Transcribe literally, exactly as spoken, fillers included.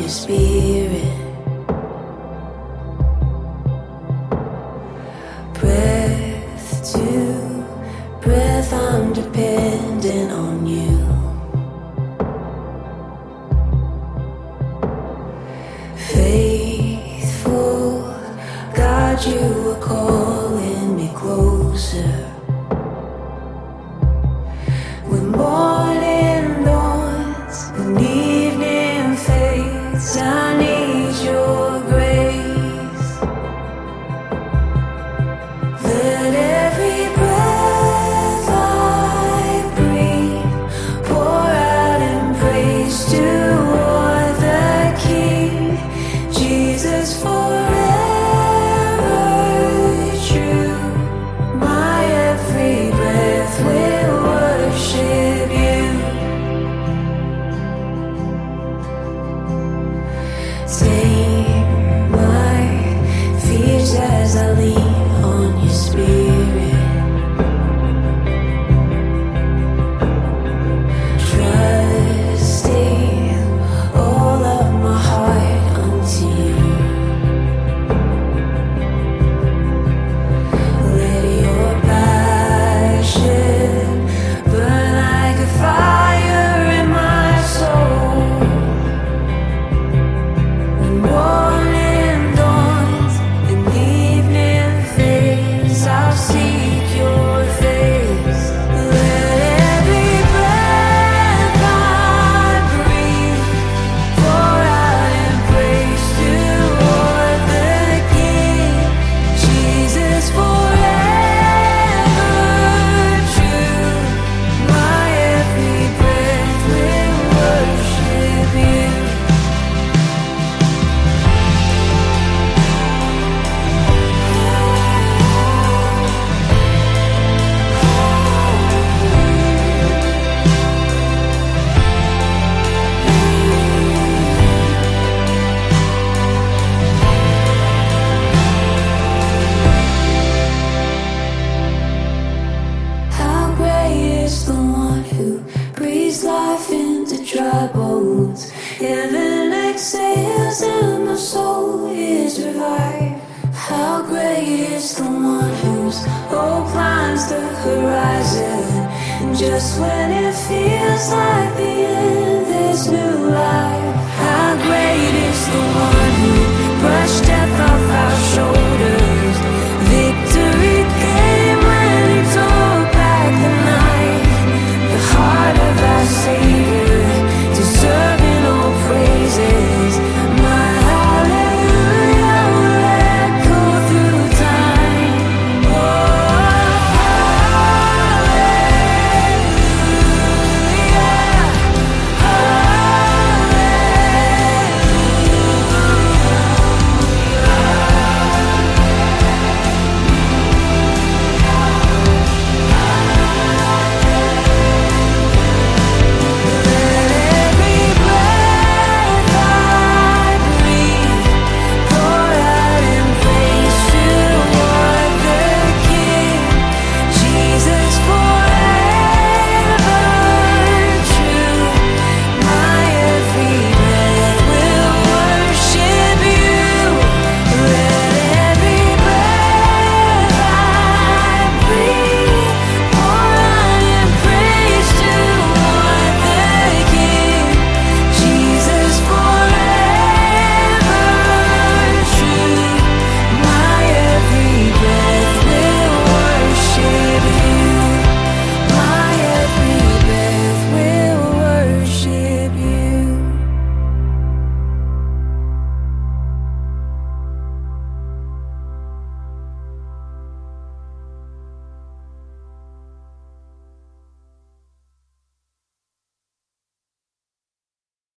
your spirit. Breath to breath, I'm dependent on you. Faithful God, you are calling me closer. When morning dawns and evening fades, I need your grace. Let every breath I breathe pour out in praise toward the King, Jesus forever true. My every breath will worship you. Tame my fears as I lean on your spirit. Trusting all of my heart unto you. Let your passion burn like a fire in my soul. When morning dawns and evening fades, I'll seek your face. Let every breath I breathe pour out in praise toward the King, Jesus forever true. My every breath will worship you. How great is the one who breathes life into dry bones. Heaven exhales and my soul is revived. How great is the one whose hope climbs the horizon. And just when it feels like the end, there's new life. How great is the one who brushed down